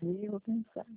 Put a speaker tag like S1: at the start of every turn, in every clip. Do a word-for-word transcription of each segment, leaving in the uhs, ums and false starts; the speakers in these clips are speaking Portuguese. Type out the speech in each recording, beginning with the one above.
S1: dia, eu vou pensar.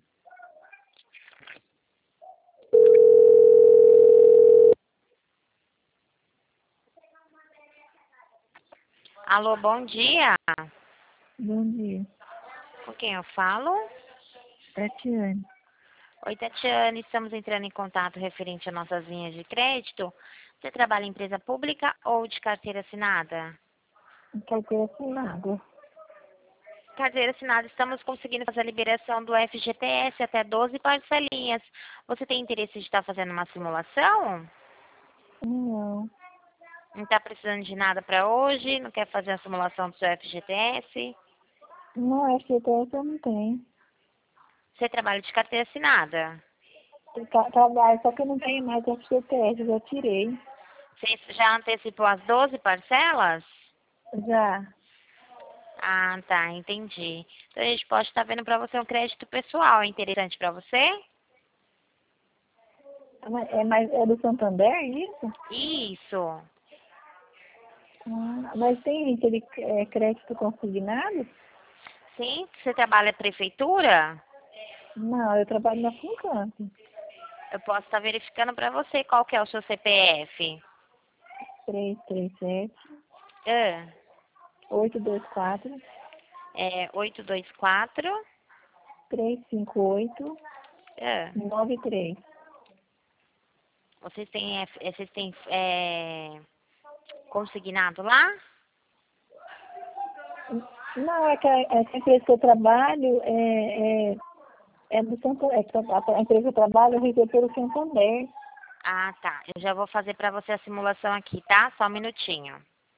S2: Alô, bom dia.
S1: Bom dia.
S2: Com quem eu falo?
S1: Tatiane.
S2: Oi, Tatiane. Estamos entrando em contato referente a nossas linhas de crédito. Você trabalha em empresa pública ou de carteira assinada?
S1: Carteira assinada.
S2: Carteira assinada, estamos conseguindo fazer a liberação do F G T S até doze parcelinhas. Você tem interesse de estar fazendo uma simulação?
S1: Não.
S2: Não está precisando de nada para hoje? Não quer fazer a simulação do seu F G T S?
S1: Não, F G T S eu não tenho.
S2: Você trabalha de carteira assinada?
S1: Eu tra- trabalho, só que eu não tenho mais F G T S, eu já tirei.
S2: Você já antecipou as doze parcelas?
S1: Já.
S2: Ah, tá, entendi. Então a gente pode estar vendo para você um crédito pessoal. É interessante para você?
S1: Mas- É, mais, é do Santander, isso?
S2: Isso.
S1: Ah, mas tem aquele é, crédito consignado?
S2: Sim, você trabalha na prefeitura?
S1: Não, eu trabalho na Funcamp.
S2: Eu posso estar verificando para você qual que é o seu C P F.
S1: três três sete,
S2: Ah,
S1: oito dois quatro,
S2: é oito dois quatro.
S1: três cinco oito,
S2: Ah,
S1: nove três.
S2: vocês têm, F- eh, vocês têm é, consignado lá?
S1: Não, é que a, é que a empresa que eu trabalho é, é, é do Santander. É que a, a empresa que eu trabalho é regida pelo Santander.
S2: Ah, tá. Eu já vou fazer para você a simulação aqui, tá? Só um minutinho.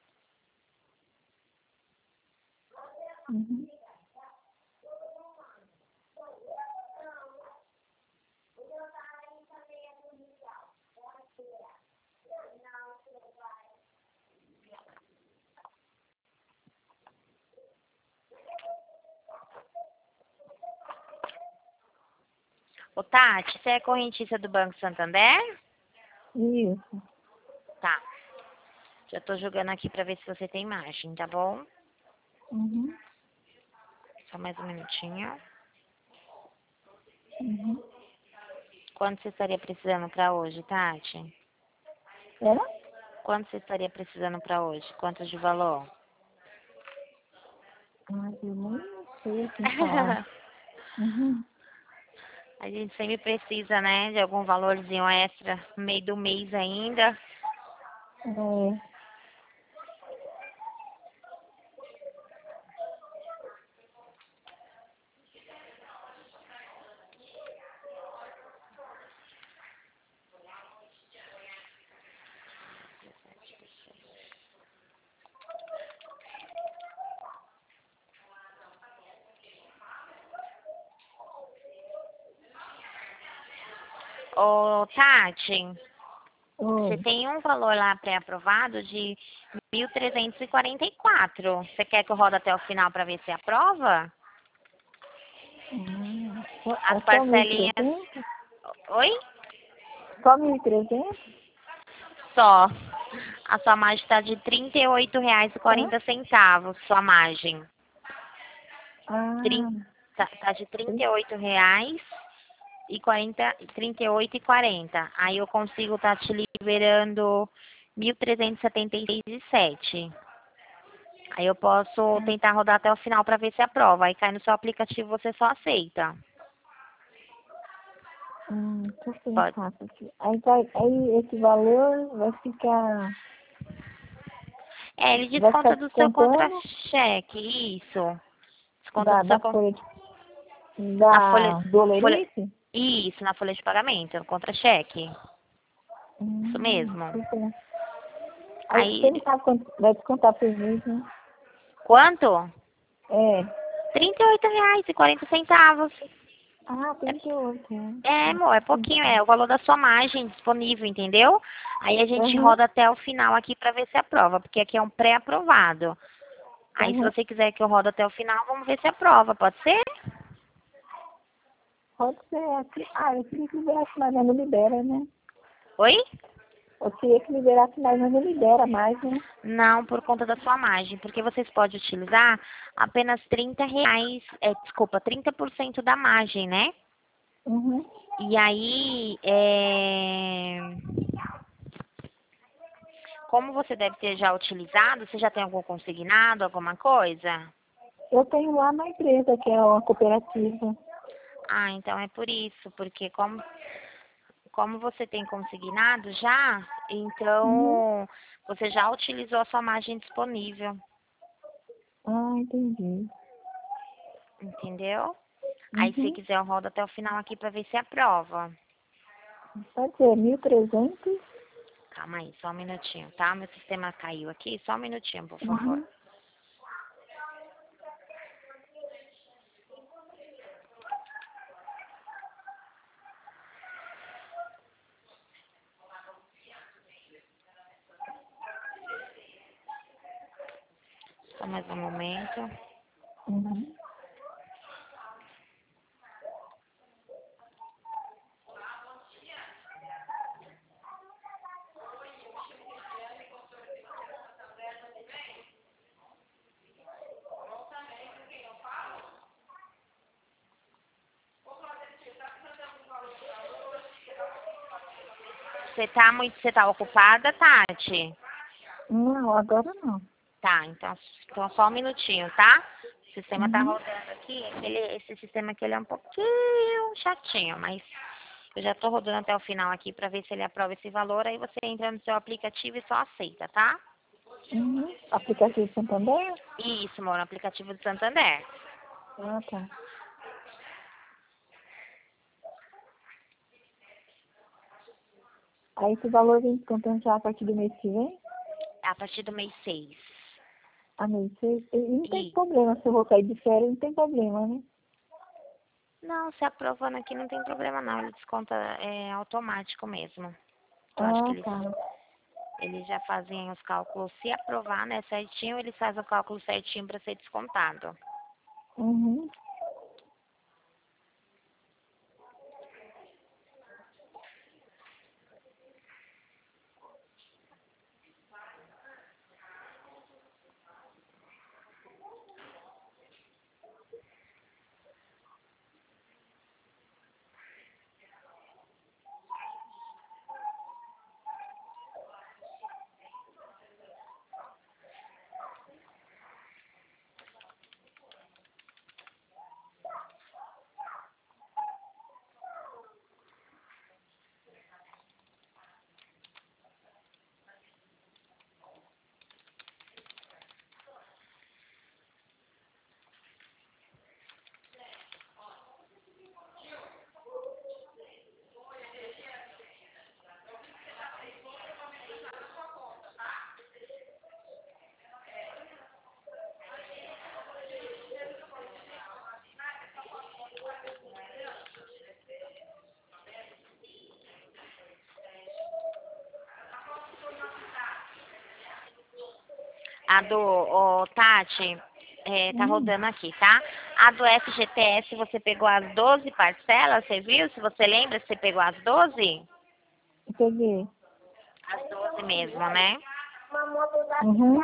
S1: Uhum.
S2: Ô, Tati, você é correntista do Banco Santander?
S1: Isso.
S2: Tá. Já tô jogando aqui para ver se você tem margem, tá bom?
S1: Uhum.
S2: Só mais um minutinho.
S1: Uhum.
S2: Quanto você estaria precisando para hoje, Tati?
S1: É?
S2: Quanto você estaria precisando para hoje? Quanto de valor?
S1: Ai, eu nem sei assim falar. Uhum.
S2: A gente sempre precisa, né, de algum valorzinho extra no meio do mês ainda.
S1: É.
S2: Ô, Tati, você
S1: Oi.
S2: tem um valor lá pré-aprovado de mil trezentos e e quarenta e quatro. Você quer que eu roda até o final para ver se aprova?
S1: Ah, só,
S2: As
S1: é só mil e
S2: parcelinhas...
S1: trezentos?
S2: Oi?
S1: Só mil e trezentos?
S2: Só. A sua margem está de trinta e oito reais e
S1: Tá?
S2: quarenta centavos, sua margem.
S1: Ah,
S2: Trin- Tá, tá de trinta
S1: trin-
S2: e oito reais e quarenta, trinta e oito e quarenta. Aí eu consigo estar te liberando mil trezentos e setenta e seis e sete. Aí eu posso
S1: ah,
S2: tentar rodar até o final para ver se aprova. Aí cai no seu aplicativo, você só aceita.
S1: hum, deixa eu
S2: Pode.
S1: pensar. Aqui. Aí, vai, aí esse valor vai ficar,
S2: É, ele
S1: vai ficar
S2: desconta do seu
S1: descontando
S2: contra-cheque, isso. Desconta
S1: da,
S2: do seu
S1: da
S2: con-
S1: folha, de-
S2: na folha,
S1: da
S2: folha,
S1: dolerice?
S2: isso, na folha de pagamento, no contra-cheque. Isso
S1: Hum,
S2: mesmo.
S1: deixa eu ver. Aí você
S2: Aí,
S1: não sabe quanto vai descontar por mês, né?
S2: quanto?
S1: É.
S2: trinta e oito reais e quarenta centavos.
S1: Ah, trinta e oito, né?
S2: É,
S1: Hum,
S2: amor, é pouquinho, é o valor da sua margem disponível, entendeu? Aí a gente
S1: Aham,
S2: roda até o final aqui pra ver se aprova, porque aqui é um pré-aprovado. Aí se
S1: aham.
S2: você quiser que eu rodo até o final, vamos ver se aprova, pode ser?
S1: Pode ser aqui. Ah, eu queria que liberasse, mas não libera, né?
S2: Oi?
S1: Eu queria que liberasse mais, mas não libera mais, né?
S2: Não, por conta da sua margem, porque vocês podem utilizar apenas trinta reais, é, desculpa, trinta por cento da margem, né?
S1: Uhum.
S2: E aí, é... como você deve ter já utilizado, você já tem algum consignado, alguma coisa?
S1: Eu tenho lá na empresa, que é uma cooperativa.
S2: Ah, então é por isso, porque como, como você tem consignado já,
S1: Uhum.
S2: então você já utilizou a sua margem disponível,
S1: Ah, entendi.
S2: entendeu? Aí se
S1: Uhum.
S2: quiser eu rodo até o final aqui para ver se aprova.
S1: Pode ser mil e trezentos.
S2: Calma aí, só um minutinho, tá? Meu sistema caiu aqui, só um minutinho, por favor.
S1: Uhum.
S2: Só mais um momento.
S1: Uhum.
S2: Você tá muito, você tá ocupada, Tati?
S1: Não, agora não.
S2: Tá, então, então só um minutinho, tá? O sistema tá
S1: Uhum.
S2: rodando aqui, ele, esse sistema aqui ele é um pouquinho chatinho, mas eu já tô rodando até o final aqui pra ver se ele aprova esse valor, aí você entra no seu aplicativo e só aceita, tá?
S1: Uhum. Aplicativo Santander?
S2: Isso, amor, no aplicativo do Santander.
S1: Ah, tá. Aí esse valor vem descontando já a partir do mês que vem?
S2: A partir do mês seis.
S1: A mês seis. E não tem
S2: E,
S1: problema, se eu vou cair de férias, não tem problema, né?
S2: não, se aprovando aqui não tem problema não, ele desconta é, automático mesmo. Eu acho que
S1: Ah,
S2: eles,
S1: tá.
S2: eles já fazem os cálculos, se aprovar, né, certinho, eles fazem o cálculo certinho para ser descontado.
S1: Uhum.
S2: A do, ô, Tati, é, tá
S1: Hum,
S2: rodando aqui, tá? A do F G T S você pegou as doze parcelas, você viu? Se você lembra, você pegou as doze?
S1: eu peguei.
S2: As doze mesmo, né?
S1: Uhum.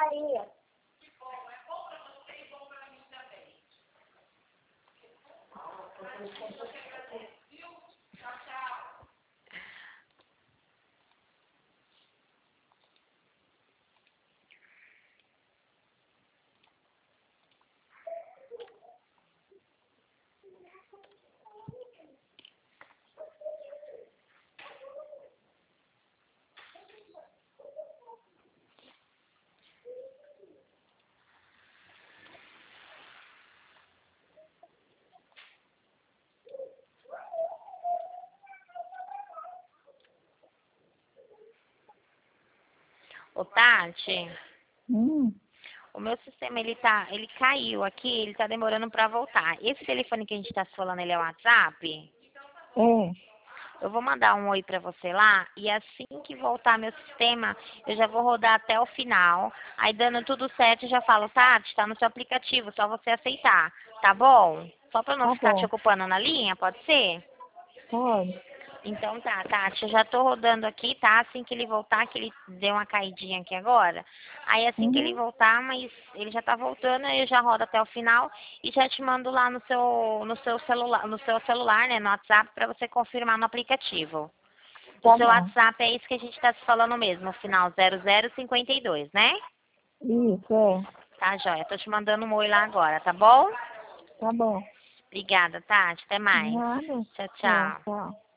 S2: Ô, Tati,
S1: Hum,
S2: o meu sistema, ele tá, ele caiu aqui, ele tá demorando pra voltar. Esse telefone que a gente tá se falando, ele é o WhatsApp?
S1: é.
S2: Eu vou mandar um oi pra você lá e assim que voltar meu sistema, eu já vou rodar até o final. Aí dando tudo certo, eu já falo, Tati, tá no seu aplicativo, só você aceitar, tá bom? Só pra não
S1: Tá
S2: ficar te
S1: bom.
S2: ocupando na linha, pode ser?
S1: Pode.
S2: Então tá, Tati, eu já tô rodando aqui, tá? Assim que ele voltar, que ele deu uma caidinha aqui agora. Aí assim que ele
S1: Uhum.
S2: voltar, mas ele já tá voltando, aí eu já rodo até o final e já te mando lá no seu, no seu celular, no seu celular, né, no WhatsApp, pra você confirmar no aplicativo. O
S1: Tá
S2: seu
S1: bom.
S2: WhatsApp é isso que a gente tá se falando mesmo, o final zero zero cinquenta e dois, né?
S1: Isso, é.
S2: Tá, joia. Tô te mandando um oi lá agora, tá bom?
S1: Tá bom.
S2: Obrigada, Tati. Até mais.
S1: Nada.
S2: Tchau,
S1: Tchau,
S2: tchau.
S1: tchau.